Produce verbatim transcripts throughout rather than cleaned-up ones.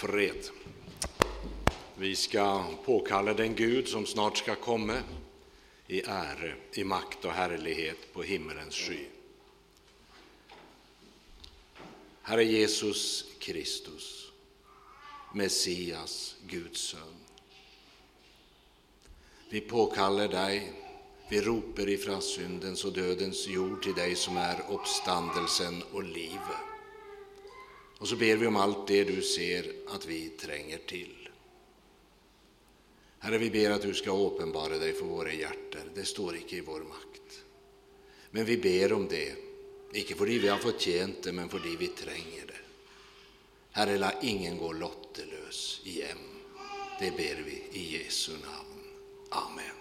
fred. Vi ska påkalla den Gud som snart ska komma i ära, i makt och härlighet på himmelens sky. Herre Jesus Kristus, Messias, Guds son. Vi påkallar dig, vi roper ifrån syndens och dödens jord till dig som är uppstandelsen och livet. Och så ber vi om allt det du ser att vi tränger till. Herre, vi ber att du ska uppenbara dig för våra hjärtan. Det står inte i vår makt. Men vi ber om det, inte för vi har förtjänt det, men för vi tränger det. Herre, la ingen gå lottelös igen. Det ber vi i Jesu namn. Amen.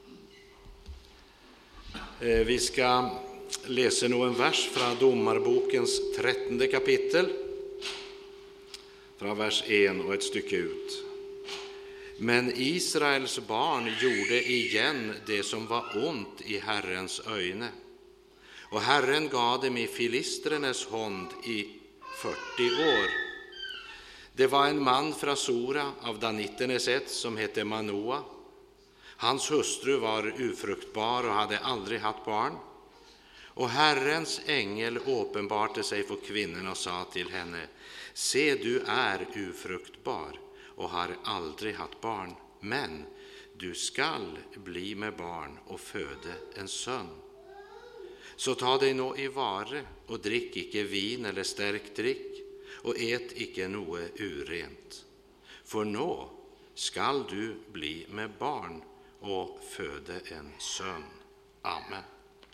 Vi ska läsa nog en vers från Domarbokens trettonde kapitel, från vers en och ett stycke ut. Men Israels barn gjorde igen det som var ont i Herrens ögon. Och Herren gav dem i filistrenes hånd i fyrtio år. Det var en man från Sora av danitternes ett som hette Manoa. Hans hustru var ufruktbar och hade aldrig haft barn. Och Herrens ängel uppenbarade sig för kvinnan och sa till henne: se, du är ufruktbar och har aldrig haft barn, men du skall bli med barn och föda en son. Så ta dig nå i vare och drick icke vin eller stärkt drick, och ät icke noe urent. För nå skall du bli med barn och föda en son. Amen.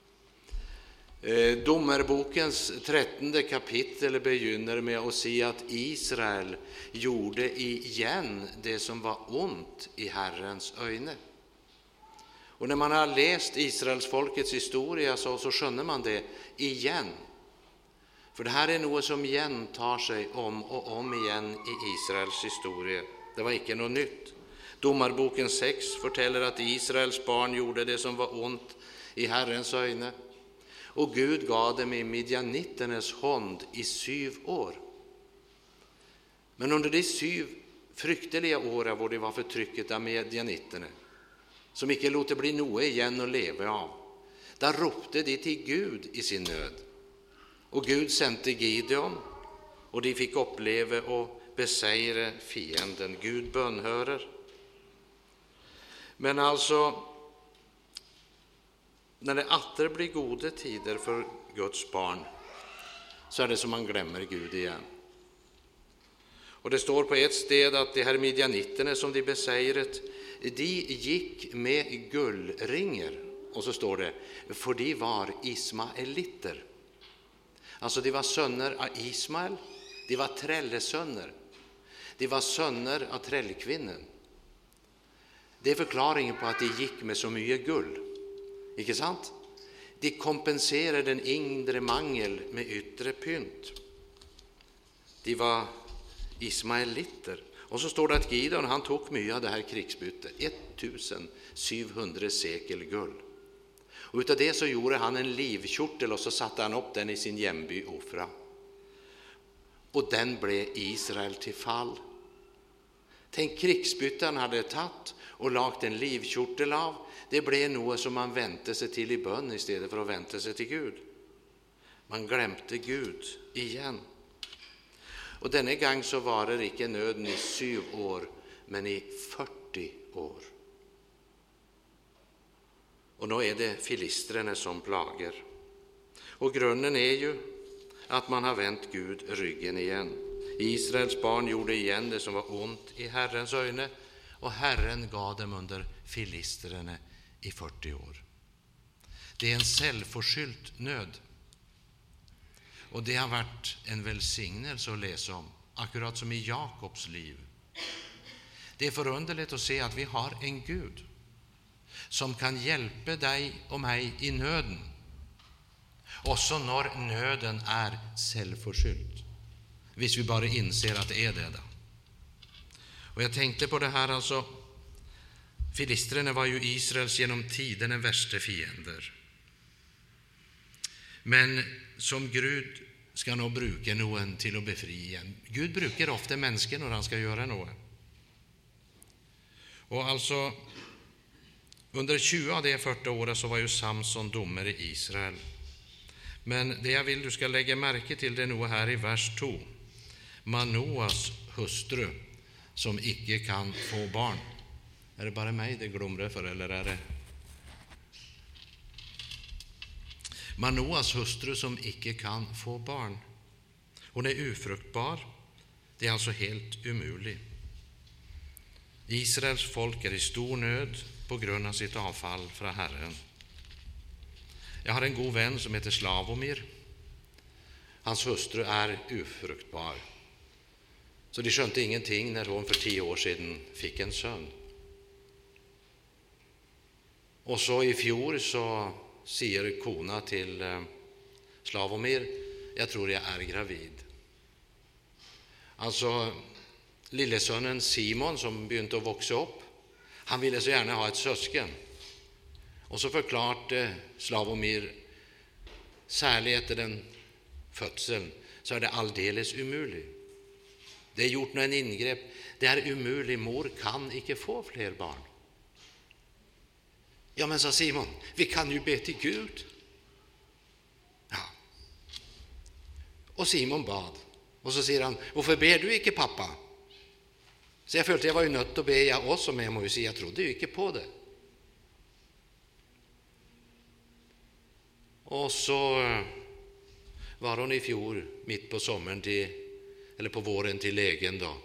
Domarbokens trettonde kapitel begynner med att säga att Israel gjorde igen det som var ont i Herrens ögon. Och när man har läst Israels folkets historia så, så skönner man det igen. För det här är något som gentar sig om och om igen i Israels historia. Det var inte något nytt. Domarboken sex fortäller att Israels barn gjorde det som var ont i Herrens ögon. Och Gud gav dem i midjanitternes hånd i syv år. Men under de syv frykteliga åren hvor de var förtrycket av midjanitterna, som icke låter bli noe igen att leva av, där ropte de till Gud i sin nöd. Och Gud sände Gideon, och de fick uppleva och beseira fienden. Gud bönhörer. Men alltså, när det åter blir goda tider för Guds barn, så är det som man glömmer Gud igen. Och det står på ett sted att de här midjanitterna som de beseiret, de gick med gullringar. Och så står det, för de var ismaeliter. Alltså de var söner av Ismael, de var trällesöner. De var söner av trällkvinnen. Det är förklaringen på att de gick med så mycket guld. Ikke sant? De kompenserar den inre mangel med yttre pynt. De var ismaeliter. Och så står det att Gideon, han tog mycket av det här krigsbytet, sjuttonhundra sekel guld. Och utav det så gjorde han en livkjortel och så satte han upp den i sin hemby Ofra. Och den blev Israel till fall. Tänk, krigsbytten hade tagit och lagt en livkjortel av. Det blev något som man väntade sig till i bön istället för att vänta sig till Gud. Man glömde Gud igen. Och denna gång så var det inte nöden i syv år, men i fyrtio år. Och nu är det filistrene som plager. Och grunden är ju att man har vänt Gud ryggen igen. Israels barn gjorde igen det som var ont i Herrens ögon, och Herren gav dem under filistrene i fyrtio år. Det är en självförskylt nöd. Och det har varit en välsignelse att läsa om, akkurat som i Jakobs liv. Det är förunderligt att se att vi har en Gud som kan hjälpa dig och mig i nöden, också när nöden är självförskylt. Hvis vi bara inser att det är det då. Och jag tänkte på det här, alltså, filistrene var ju Israels genom tiden den värsta fiender. Men som Gud skal nå bruke noen til å befri igjen. Gud bruker ofte mennesker når han skal gjøre noe. Og altså, under tjue av de førti årene så var jo Samson dommer i Israel. Men det jeg vil du skal legge merke til, det er noe her i vers to. Manoas hustru som ikke kan få barn. Er det bare meg det glomrer for, eller er det? Manoas hustru som ikke kan få barn. Hun er ufruktbar. Det er altså helt umulig. Israels folk er i stor nød på grunn av sitt avfall fra Herren. Jeg har en god venn som heter Slavomir. Hans hustru er ufruktbar. Så de skjønte ingenting når hun for ti år siden fikk en sønn. Og så i fjor så sier kona til Slavomir, jeg tror jeg er gravid. Altså, lillesønnen Simon som begynte å vokse opp, han ville så gjerne ha et søsken. Og så forklarte Slavomir, særlig etter den fødselen, så er det aldeles umulig. Det er gjort noen inngrep. Det er umulig, mor kan ikke få flere barn. Ja, men sa Simon, vi kan jo be til Gud. Ja. Og Simon bad. Og så sier han, hvorfor ber du ikke, pappa? Så jeg følte jeg var jo nødt til å be jeg også, men jeg må jo si, jeg trodde jo ikke på det. Og så var hun i fjor, midt på sommeren, til, eller på våren til legen da,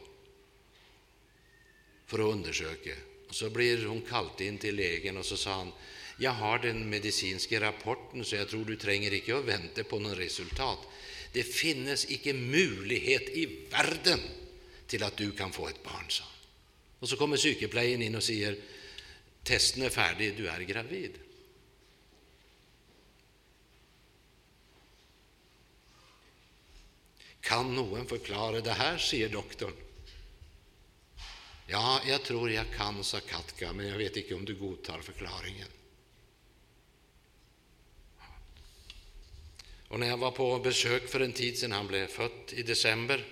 for å undersøke. Og så blir hun kalt inn til legen, og så sa han, jeg har den medisinske rapporten, så jeg tror du trenger ikke å vente på noen resultat. Det finnes ikke mulighet i verden til at du kan få et barn, sa han. Og så kommer sykepleien inn og sier, testen er ferdig, du er gravid. Kan noen forklare det her, sier doktoren. Ja, jeg tror jeg kan, sa Katka, men jeg vet ikke om du godtar forklaringen. Og når jeg var på besøk for en tid siden, han ble født i desember,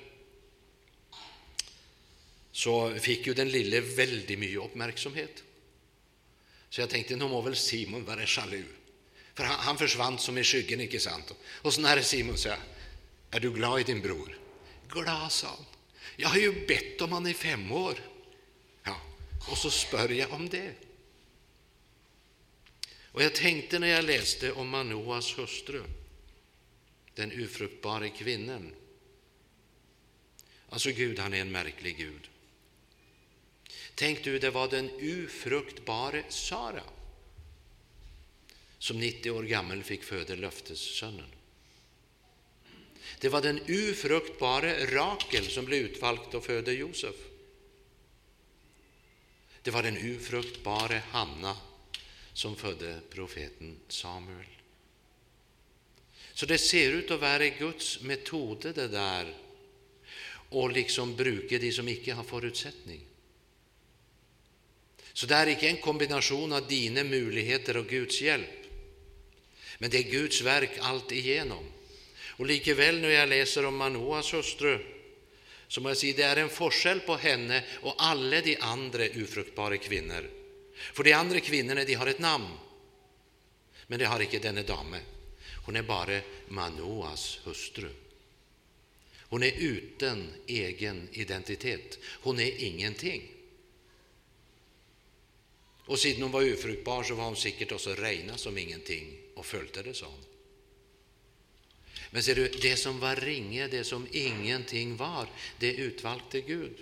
så fikk jo den lille veldig mye oppmerksomhet. Så jeg tenkte, nå må vel Simon være sjalu. For han, han forsvant som i skyggen, ikke sant? Og sånn er Simon, sa jeg, er du glad i din bror? Glad, sa han. Jeg har jo bedt om han i fem år. Ja, og så spør jeg om det. Og jeg tenkte når jeg leste om Manoas hustru, den ufruktbare kvinnen. Altså Gud, han er en merkelig Gud. Tenk du, det var den ufruktbare Sara som nitti år gammel fikk føde løftessønnen. Det var den ufruktbare Rakel som ble utvalgt å føde Josef. Det var den ufruktbare Hanna som fødte profeten Samuel. Så det ser ut til å være Guds metode det der, å liksom bruke de som ikke har forutsetning. Så det er ikke en kombinasjon av dine muligheter og Guds hjelp, men det er Guds verk alt igjennom. Og likevel når jeg leser om Manoas hustru, så må jeg si det er en forskjell på henne og alle de andre ufruktbare kvinner. For de andre kvinnerne, de har et navn, men de har ikke denne dame. Hun er bare Manoas hustru. Hun er uten egen identitet. Hun er ingenting. Og siden hun var ufruktbar, så var hun sikkert også regnet som ingenting, og følte det sånn. Men ser du, det som var ringe, det som ingenting var, det utvalgte Gud.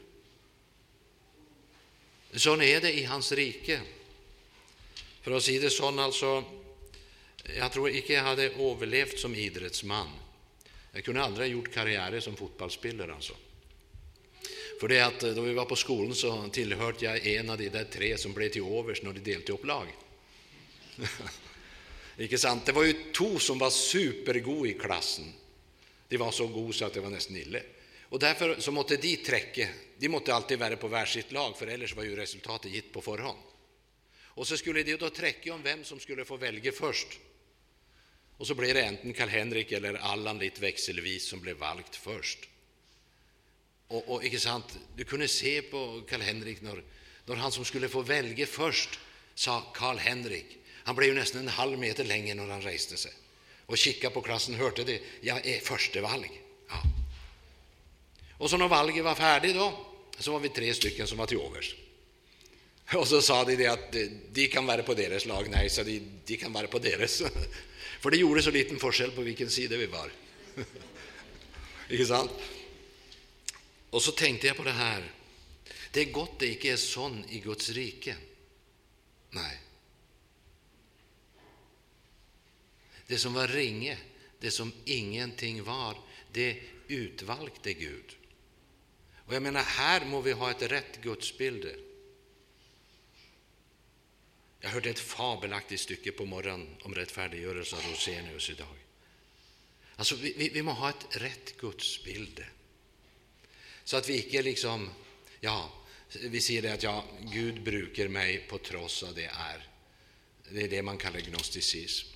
Sånn er det i hans rike. For å si det sånn, altså, jeg tror ikke jeg hadde overlevd som idrettsmann. Jeg kunne aldri ha gjort karriere som fotballspiller, altså. For det at da vi var på skolen, så tilhørte jeg en av de der tre som ble til overs når de delte opp lag. Ikke sant? Det var jo to som var supergode i klassen. De var så gode så at det var nesten ille. Og derfor så måtte de trekke. De måtte alltid være på hver sitt lag, for ellers var jo resultatet gitt på forhånd. Og så skulle de da trekke om hvem som skulle få velge først. Og så ble det enten Karl-Henrik eller Allan litt vekselvis som ble valgt først. Og, og ikke sant, du kunne se på Karl-Henrik når, når han som skulle få velge først sa Karl-Henrik. Han ble jo nesten en halv meter lenger når han reiste seg. Og kikket på klassen, hørte det, jeg er første valg. Ja. Og så når valget var ferdig da, så var vi tre stykker som var til overs. Og så sa de det at de kan være på deres lag. Nei, sa de, de kan være på deres. For det gjorde så liten forskjell på hvilken side vi var. Ikke sant? Og så tenkte jeg på det her. Det er godt det ikke er sånn i Guds rike. Nei. Det som var ringe, det som ingenting var, det utvalgte Gud. Og jeg mener, her må vi ha et rett gudsbilde. Jeg hørte et fabelaktig stykke på morgenen om rettferdiggjørelse av Rosenius i dag. Altså, vi, vi, vi må ha et rett gudsbilde. Så at vi ikke liksom, ja, vi sier det at ja, Gud bruker meg på tross av det er. Det er det man kaller gnostisism.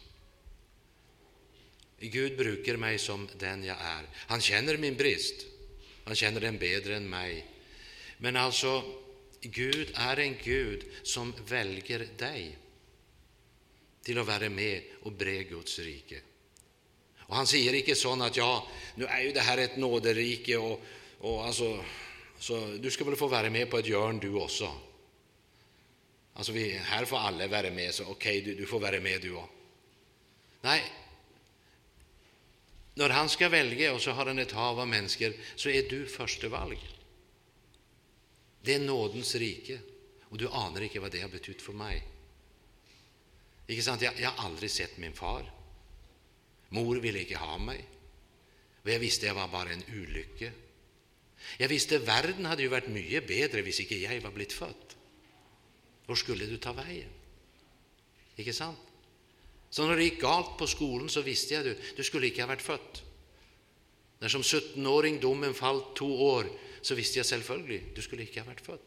Gud bruker meg som den jeg er. Han kjenner min brist. Han kjenner den bedre enn meg. Men altså, Gud er en Gud som velger deg til å være med og bre Guds rike. Og han sier ikke sånn at ja, nå er jo det her et nåderike, og, og altså, så du skal vel få være med på et hjørn du også. Altså, vi, her får alle være med, så ok, du, du får være med du også. Nei, når han skal velge, og så har han et hav av mennesker, så er du første valg. Det er nådens rike, og du aner ikke hva det har betydd for meg. Ikke sant? Jeg, jeg har aldri sett min far. Mor ville ikke ha meg, og jeg visste jeg var bare en ulykke. Jeg visste verden hadde jo vært mye bedre hvis ikke jeg var blitt født. Hvor skulle du ta veien? Ikke sant? Så når det gikk galt på skolen, så visste jeg du, du skulle ikke ha vært født. Når som sytten-åring dommen falt to år, så visste jeg selvfølgelig, du skulle ikke ha vært født.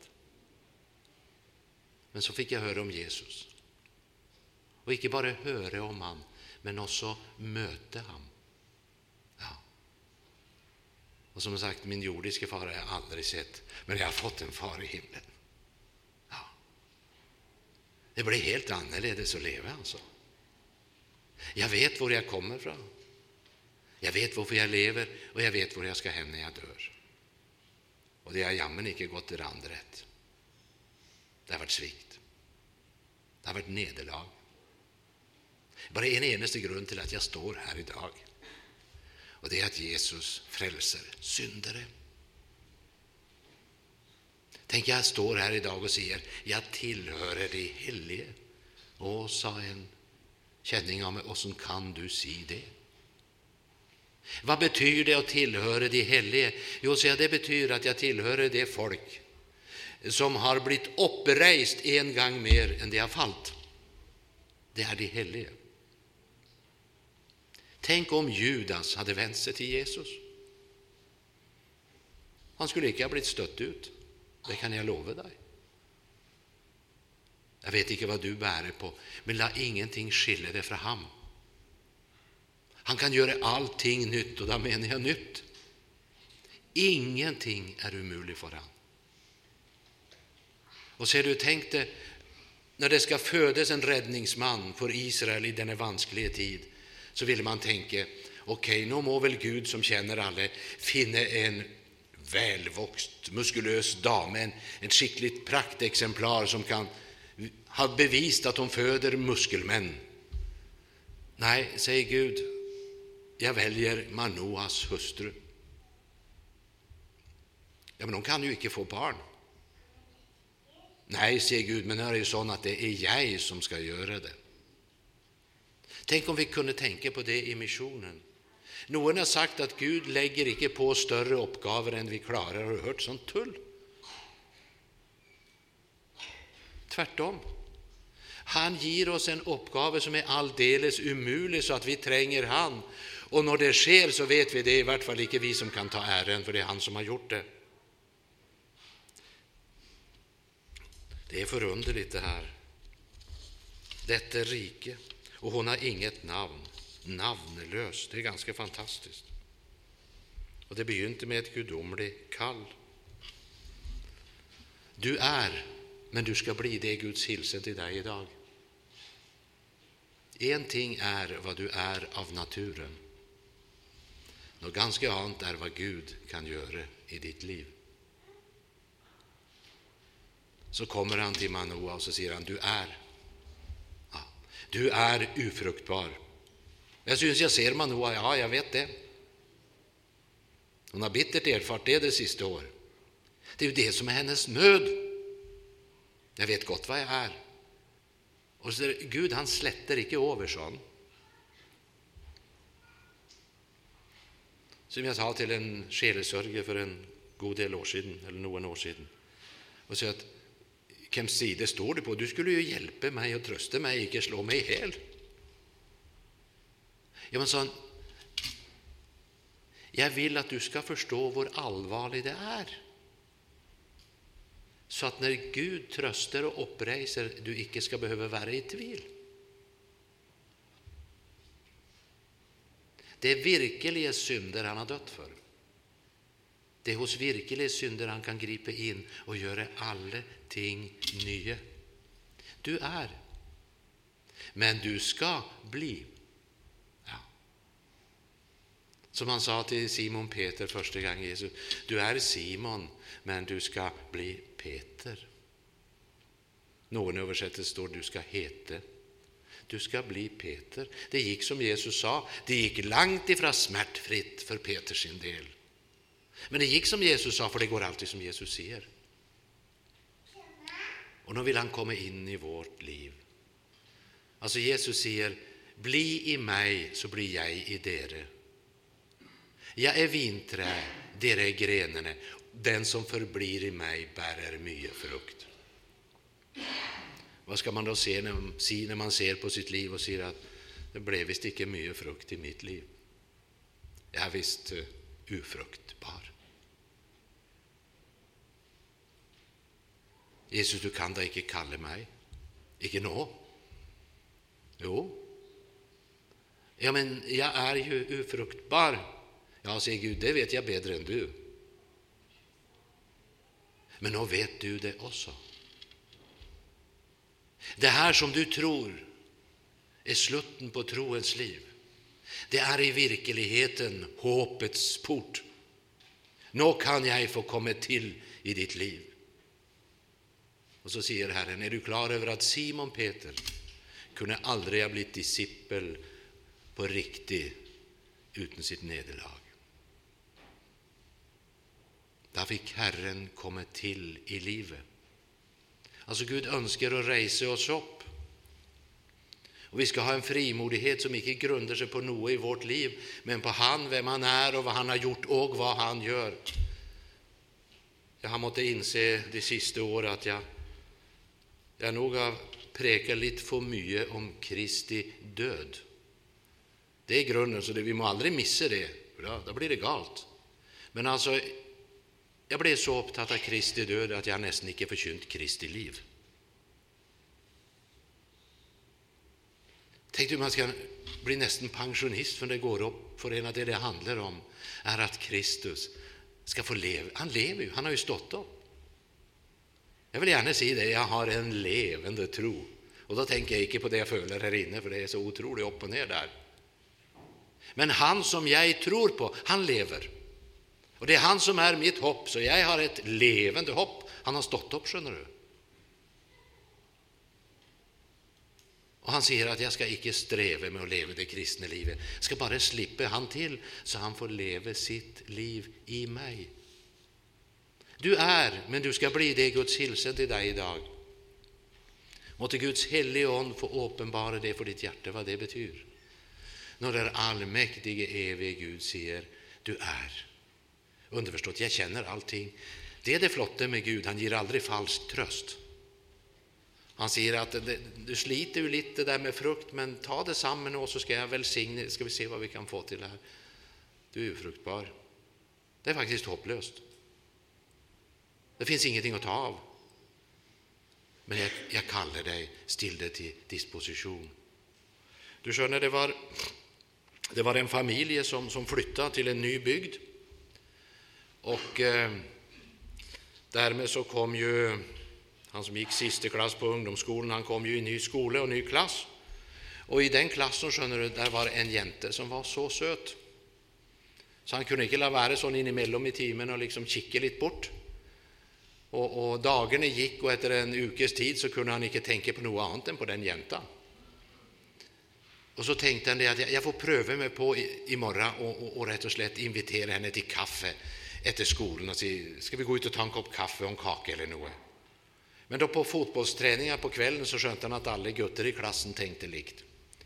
Men så fikk jeg høre om Jesus. Og ikke bare høre om han, men også møte ham. Ja. Og som sagt, min jordiske far har jeg aldri sett, men jeg har fått en far i himmelen. Ja. Det blir helt annerledes å leve, altså. Jeg vet hvor jeg kommer fra. Jeg vet hvorfor jeg lever, og jeg vet hvor jeg skal hen når jeg dør. Og det har jammen ikke gått til randrett. Det har vært svikt. Det har vært nederlag. Bare en eneste grunn til at jeg står her i dag. Og det er at Jesus frelser syndere. Tenk, jeg står her i dag og sier, jeg tilhører de hellige. Å, sa en kjenning av meg, hvordan kan du si det? Hva betyr det å tilhøre de hellige? Jo, så det betyr at jeg tilhører det folk som har blitt oppreist en gang mer enn de har falt. Det er de hellige. Tenk om Judas hadde vendt seg til Jesus. Han skulle ikke ha blitt støtt ut. Det kan jeg love deg. Jeg vet ikke hva du bærer på, men la ingenting skille det fra ham. Han kan gjøre allting nytt, og da mener jeg nytt. Ingenting er umulig for ham. Og ser du, tenk det, når det skal fødes en redningsmann for Israel i denne vanskelige tid, så vil man tenke, ok, nå må vel Gud som kjenner alle finne en velvokst, muskuløs dame, en, en skikkelig prakteksemplar som kan ha bevist at hun føder muskelmenn. Nei, sier Gud, jeg velger Manoas hustru. Ja, men hun kan jo ikke få barn. Nei, sier Gud, men det er jo sånn at det er jeg som skal gjøre det. Tenk om vi kunne tenke på det i misjonen. Noen har sagt at Gud legger ikke på større oppgaver enn vi klarer. Har du hørt sånn tull? Tvert om. Han gir oss en oppgave som er aldeles umulig, så at vi trenger han. Og når det skjer, så vet vi det, i hvert fall ikke vi som kan ta æren, for det er han som har gjort det. Det er forunderlig det her. Dette rike, og hun har inget navn. navneløs. Det er ganske fantastisk. Og det begynte med et gudomlig kall. Du er, men du skal bli det Guds hilsen til deg i dag. En ting er hva du er av naturen. Noe ganske annet er hva Gud kan gjøre i ditt liv. Så kommer han til Manoa, og så sier han, du er. Ja, du er ufruktbar. Jeg synes jeg ser Manoa, ja, jeg vet det. Hun har bittert erfart det det siste år. Det er jo det som er hennes nød. Jeg vet godt hva jeg er. Og så er Gud, han sletter ikke over sånn. Som jeg sa til en sjelesørger for en god del år siden, eller noen år siden, og sa at, hvem side står du på? Du skulle jo hjelpe meg og trøste meg, ikke slå meg i hel. Ja, men sånn, jeg vil at du skal forstå hvor alvorlig det er. Så at når Gud trøster og oppreiser, du ikke skal behøve være i tvil. Det er virkelige synder han har dødt for. Det er hos virkelige synder han kan gripe inn og gjøre alle ting nye. Du er, men du skal bli. Ja. Som han sa til Simon Peter første gang Jesus, du er Simon, men du skal bli Peter. Noen oversetter står du skal hete. Du skal bli Peter. Det gikk som Jesus sa, det gikk langt ifra smertfritt for Peters sin del. Men det gikk som Jesus sa, for det går alltid som Jesus sier. Og nå vil han komme inn i vårt liv. Altså Jesus sier, bli i meg, så blir jeg i dere. Jeg er vintre, dere er grenene. Den som forblir i meg, bærer mye frukt. Hva skal man da se når, si når man ser på sitt liv og sier at det ble visst ikke mye frukt i mitt liv? Jeg er visst uh, ufruktbar. Jesus, du kan da ikke kalle meg? Ikke nå? Jo. Ja, men jeg er jo ufruktbar. Ja, sier Gud, det vet jeg bedre enn du. Men nå vet du det også. Det her som du tror er slutten på troens liv, det er i virkeligheten håpets port. Nå kan jeg få komme til i ditt liv. Og så sier Herren, er du klar over at Simon Peter kunne aldri ha blitt disippel på riktig uten sitt nederlag? Da fikk Herren komme til i livet. Altså Gud ønsker å reise oss opp. Og vi skal ha en frimodighet som ikke grunner seg på noe i vårt liv, men på han, hvem han er, og hva han har gjort, og hva han gjør. Jeg har måttet innse de siste årene at jeg, jeg nog har preket litt for mye om Kristi død. Det er grunnen, så det, vi må aldri misse det, for da, da blir det galt. Men altså, jeg ble så opptatt av Kristi død at jeg nesten ikke forkynt Kristi liv. Tenk du, man skal bli nesten pensjonist, for det går opp for en at det det handler om, er at Kristus skal få leve. Han lever jo, han har jo stått opp. Jeg vil gjerne si det, jeg har en levende tro. Og da tenker jeg ikke på det jeg føler her inne, for det er så utrolig opp og ned der. Men han som jeg tror på, han lever. Og det er han som er mitt hopp, så jeg har et levende hopp. Han har stått opp, skjønner du. Og han sier at jeg skal ikke streve med å leve det kristne livet. Jeg skal bare slippe han til, så han får leve sitt liv i meg. Du er, men du skal bli det Guds hilsen til deg i dag. Måtte Guds hellige ånd få åpenbare det for ditt hjerte, hva det betyr. Når det allmektige, evige Gud sier, du er. Underforstått, jeg kjenner allting. Det er det flotte med Gud, han gir aldri falsk trøst. Han sier at det, du sliter jo litt det der med frukt, men ta det sammen nå, så skal jeg velsigne, skal vi se hva vi kan få til her. Du er ufruktbar. Det er faktisk håpløst. Det finnes ingenting å ta av. Men jeg, jeg kaller deg, still deg til disposisjon. Du skjønner, det var det var en familie som, som flyttade till en ny bygd. Och eh, därmed så kom ju han som gick siste klass på ungdomsskolen, han kom ju i ny skole och ny klass. Och i den klassen, skjønner du, der var en jente som var så søt. Så han kunne ikke la være sånn innimellom i timen og liksom kikke litt bort. Og, og dagene gikk, og etter en ukes tid så kunne han ikke tenke på noe annet enn på den jenta. Og så tenkte han det at jeg får prøve meg på i, i morgen og, og, og rett og slett invitere henne til kaffe etter skolen og si, skal vi gå ut og ta en kopp kaffe og en kake eller noe? Men da på fotbollstreninga på kvelden så skjønte han at alle gutter i klassen tenkte likt.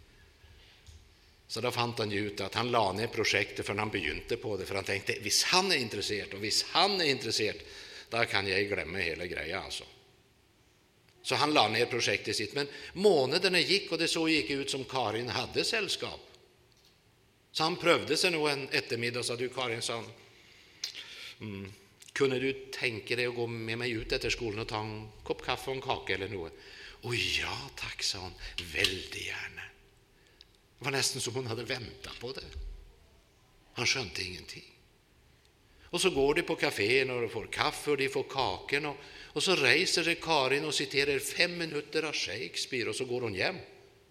Så da fant han ut at han la ned prosjektet før han begynte på det, for han tenkte, hvis han er interessert, og hvis han er interessert, da kan jeg glemme hele greia, altså. Så han la ned prosjektet sitt, men månedene gikk, og det så ikke ut som Karin hadde selskap. Så han prøvde seg noen ettermiddag, sa du, Karin, sa han, mm, kunne du tenke deg å gå med meg ut etter skolen og ta en kopp kaffe og en kake eller noe? Å ja, takk, sa han, veldig gjerne. Det var nesten som hun hadde ventet på det. Han skjønte ingenting. Og så går de på kaféen og de får kaffe og de får kaken, og, og så reiser det Karin og siterer fem minutter av Shakespeare, og så går hun hjem.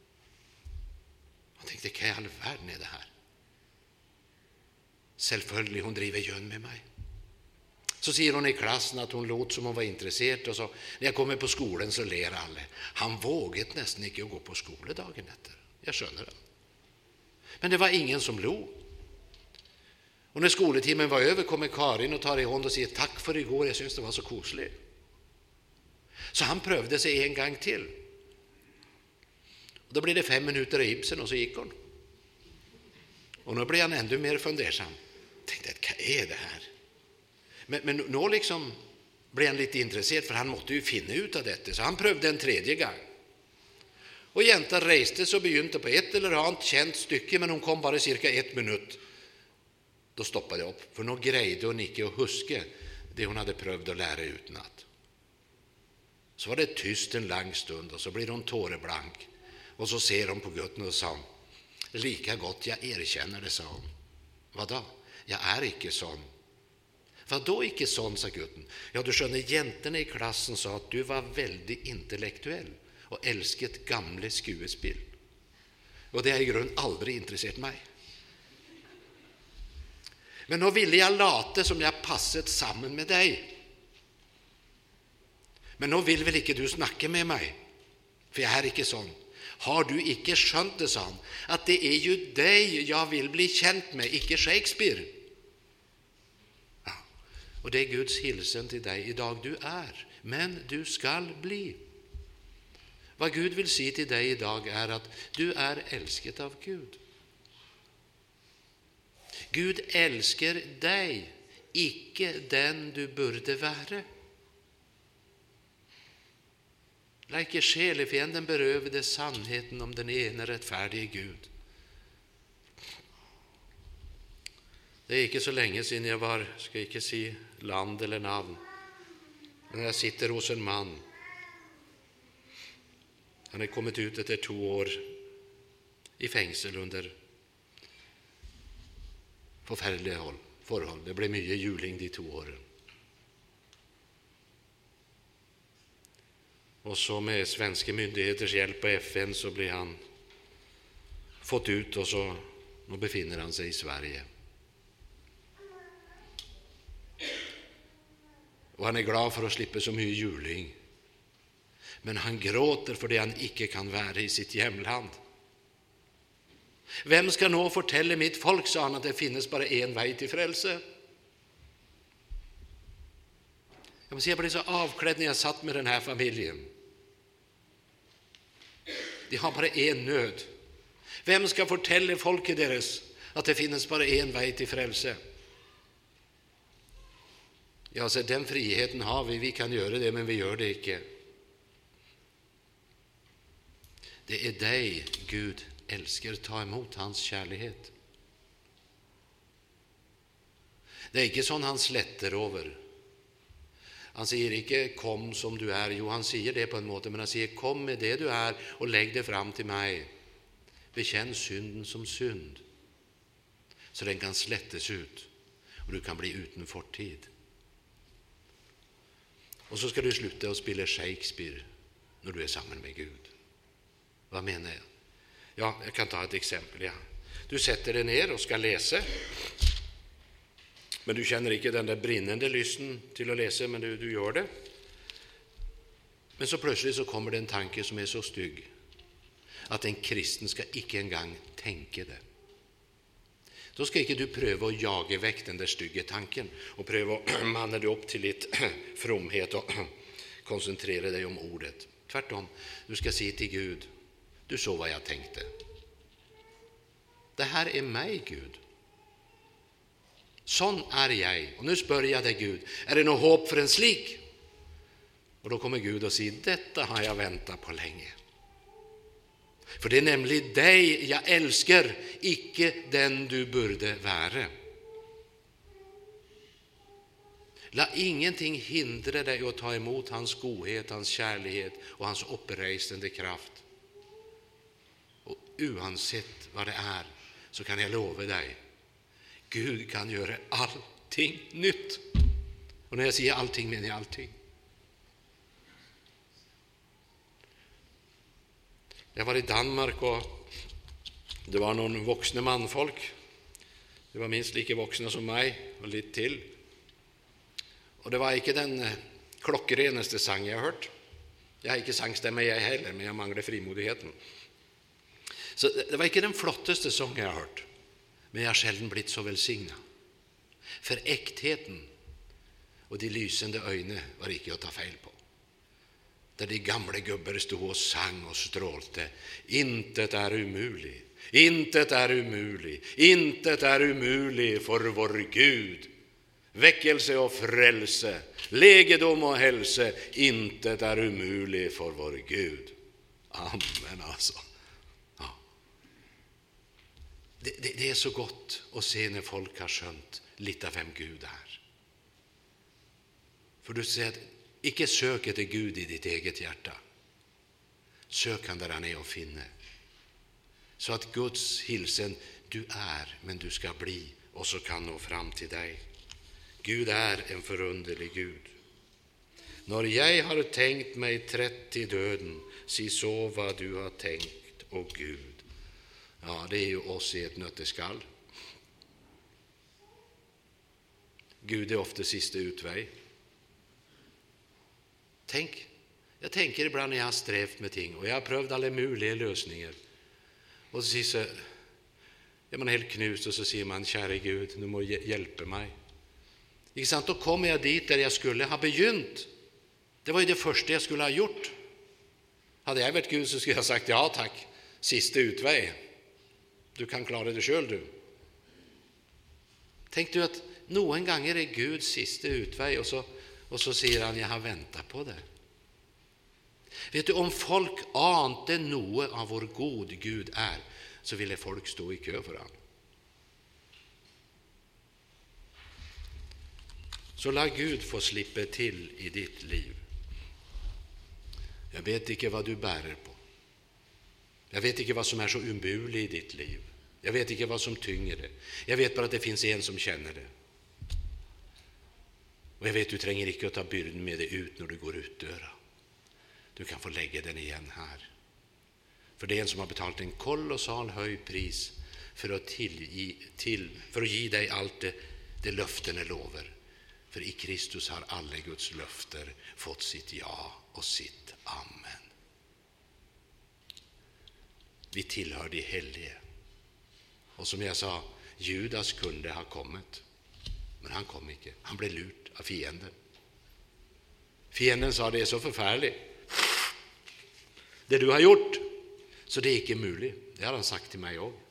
Han tenkte, hva i all verden er det her? Selvfølgelig, hun driver gjønn med meg. Så sier hun i klassen at hun lot som hun var interessert, og så når jeg kommer på skolen så ler alle. Han våget nesten ikke å gå på skole dagen etter. Jeg skjønner det. Men det var ingen som lo. Og når skoletimen var over, kommer Karin og tar i hånd og sier, takk for i går, jeg synes det var så koselig. Så han prøvde seg en gang til. Og da ble det fem minutter av Ibsen, og så gikk hun. Og nå ble han enda mer fundersam. Tenkte jeg, hva er det her? Men, men nå liksom ble han litt interessert, for han måtte jo finne ut av dette. Så han prøvde en tredje gang. Og jenta reiste så begynte på et eller annet kjent stykke, men hun kom bare cirka ett minutt. Da stoppet det opp, for nå greide hun ikke å huske det hun hadde prøvd å lære utenat. Så var det tyst en lang stund, og så blir hun tåreblank. Og så ser hun på gutten og sa, like godt jeg erkjenner det, sa hun. Hva da? Jeg er ikke sånn. Hva da ikke sånn, sa gutten. Ja, du skjønner, jentene i klassen sa at du var veldig intellektuell og elsket gamle skuespill. Og det har i grunnen aldri interessert meg. Men nå ville jeg late som jeg passet sammen med deg. Men nå vil vel ikke du snakke med meg, for jeg er ikke sånn. Har du ikke skjønt det, sa han, at det er jo deg jeg vil bli kjent med, ikke Shakespeare? Ja, og det er Guds hilsen til deg i dag. Du er, men du skal bli. Hva Gud vil si til deg i dag er at du er elsket av Gud. Gud elsker deg, ikke den du burde være. La ikke sjelefienden berøve det sannheten om den ene rettferdige Gud. Det er ikke så lenge siden jeg var, skal jeg ikke si land eller navn, men jeg sitter hos en mann. Han er kommet ut etter to år i fengsel under forferdelige forhold. Det ble mye juling de to årene. Og så med svenske myndigheters hjelp og F N så ble han fått ut, og så nå befinner han seg i Sverige. Og han er glad for å slippe så mye juling. Men han gråter fordi han ikke kan være i sitt hjemland. Hvem skal nå fortelle mitt folk, sa han, at det finnes bare en vei til frelse? Jeg må si, jeg ble så avkledd når jeg satt med denne familien. De har bare en nød. Hvem skal fortelle folket deres at det finnes bare en vei til frelse? Ja, så den friheten har vi. Vi kan gjøre det, men vi gjør det ikke. Det er deg Gud elsker. Ta imot hans kjærlighet. Det er ikke sånn han sletter over. Han sier ikke 'kom som du er'. Jo, han sier det på en måte, men han sier 'kom med det du er, og legg det fram til meg'. Bekjenn synden som synd. så den kan slettes ut, og du kan bli uten fortid. Og så skal du slutte å spille Shakespeare når du er sammen med Gud. Hva mener jeg? Ja, jeg kan ta et eksempel. Ja. Du setter deg ned og skal lese, men du kjenner ikke den der brinnende lysten til å lese, men du, du gjør det. Men så plutselig så kommer det en tanke som er så stygg, at en kristen skal ikke engang tenke det. Da skal ikke du prøve å jage vekk den der stygge tanken, og prøve å manne deg opp til litt fromhet og konsentrere deg om ordet. Tvert om, du skal si til Gud, du så hva jeg tenkte. Det her er meg, Gud. Sånn er jeg. Og nå spør jeg deg, Gud, er det noe håp for en slik? Og da kommer Gud og sier, dette har jeg ventet på lenge. For det er nemlig deg jeg elsker, ikke den du burde være. La ingenting hindre deg å ta imot hans godhet, hans kjærlighet og hans oppreisende kraft. Og uansett hva det er, så kan jeg love deg, Gud kan gjøre allting nytt. Og når jeg sier allting, mener jeg allting. Jeg var i Danmark, og det var noen voksne mannfolk. De var minst like voksne som meg, og litt til. Og det var ikke den klokkereneste sang jeg har hørt. Jeg har ikke sangstemme jeg heller, men jeg mangler frimodigheten. Så det var ikke den flotteste sang jeg har hørt, men jeg har sjelden blitt så velsignet. For ektheten og de lysende øyne var ikke å ta feil på. Der de gamle gubber stod og sang og strålte. Intet er umulig, intet er umulig, intet er umulig for vår Gud. Vekkelse og frelse, legedom og helse, intet er umulig for vår Gud. Amen, altså. Ja. Det, det, det er så godt å se når folk har skjønt litt av hvem Gud er. For du ser at ikke søk etter Gud i ditt eget hjerte. Søk han der han er å finne. Så at Guds hilsen, du er, men du skal bli, også kan nå fram til deg. Gud er en forunderlig Gud. Når jeg har tenkt meg trett til døden, si så hva du har tenkt, å Gud. Ja, det er jo oss i et nøtteskall. Gud er ofte siste utvei. Tenk, jeg tenker iblant jeg har strevt med ting, og jeg har prøvd alle mulige løsninger. Og så sier jeg, er man helt knust, og så sier man, kjære Gud, du må hjelpe meg. Ikke sant? Da kommer jeg dit der jeg skulle ha begynt. Det var jo det første jeg skulle ha gjort. Hadde jeg vært Gud, så skulle jeg ha sagt, ja takk, siste utvei. Du kan klare det selv, du. Tenk du at noen ganger er Gud siste utvei, og så Og så sier han, jeg har ventet på det. Vet du, om folk ante noe av hvor god Gud er, så ville folk stå i kø for han. Så la Gud få slippe til i ditt liv. Jeg vet ikke hva du bærer på. Jeg vet ikke hva som er så umulig i ditt liv. Jeg vet ikke hva som tynger det. Jeg vet bare at det finnes en som kjenner det. Og jeg vet du trenger ikke å ta byrden med det ut når du går ut døra. Du kan få legge den igjen her. For det er en som har betalt en kolossal høy pris for å, tilgi, til, for å gi deg alt det, det løftene lover. For i Kristus har alle Guds løfter fått sitt ja og sitt amen. Vi tilhører de hellige. Og som jeg sa, Judas kunne ha kommet, men han kom ikke. Han ble lurt av fienden. Fienden sa det er så forferdelig, det du har gjort, så det er ikke mulig. Det har han sagt til meg også.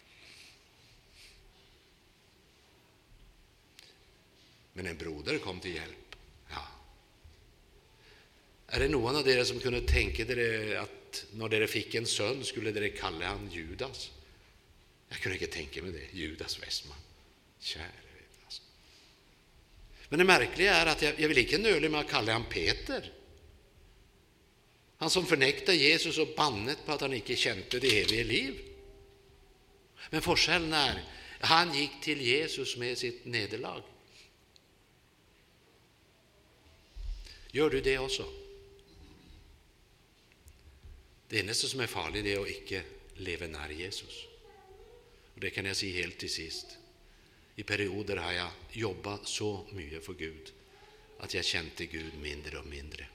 Men en broder kom til hjelp. Ja. Er det noen av dere som kunne tenke dere at når dere fikk en sønn, skulle dere kalle han Judas? Jeg kunne ikke tenke meg det. Judas Westman. Kjære. Men det merkelige er at jeg, jeg vil ikke nøle med å kalle ham Peter. Han som fornektet Jesus og bannet på at han ikke kjente det evige liv. Men forskjellen er Han gick till Jesus med sitt nederlag. Gör du det också? Det eneste som er farlig, det er å ikke leve nær Jesus. Og det kan jeg si helt til sist. I perioder har jeg jobbet så mye for Gud at jeg kjente Gud mindre og mindre.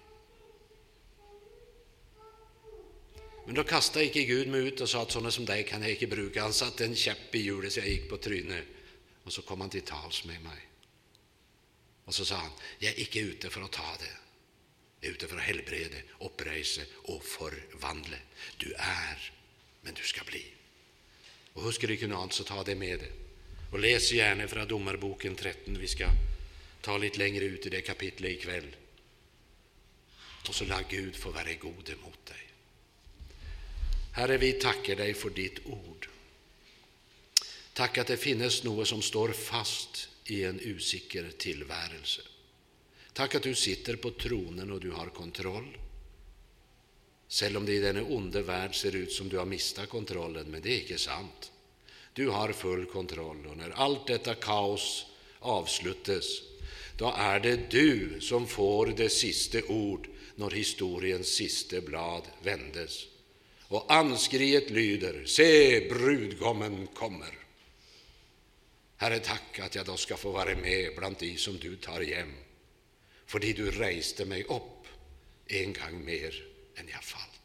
Men da kastet ikke Gud meg ut og sa at sånne som deg kan jeg ikke bruke. Han satte en kjepp i hjulet så jeg gikk på trynet, og så kom han til tals med meg. Og så sa han, jeg er ikke ute for å ta det. Jeg er ute for å helbrede, oppreise og forvandle. Du er, men du skal bli. Og husker ikke noe annet, så ta det med det. Og les gjerne fra Dommerboken tretten. Vi skal ta litt lengre ut i det kapitlet i kveld. Og så la Gud få være gode mot deg. Herre, vi takker deg for ditt ord. Takk at det finnes noe som står fast i en usikker tilværelse. Takk at du sitter på tronen og du har kontroll. Selv om det i denne onde verd ser ut som du har mistet kontrollen, men det er ikke sant. Du har full kontroll, og når alt dette kaos avsluttes, da er det du som får det siste ord når historiens siste blad vendes. Og anskriet lyder, se, brudgommen kommer. Herre, takk at jeg da skal få være med blant de som du tar hjem, fordi du reiste meg opp en gang mer enn jeg falt.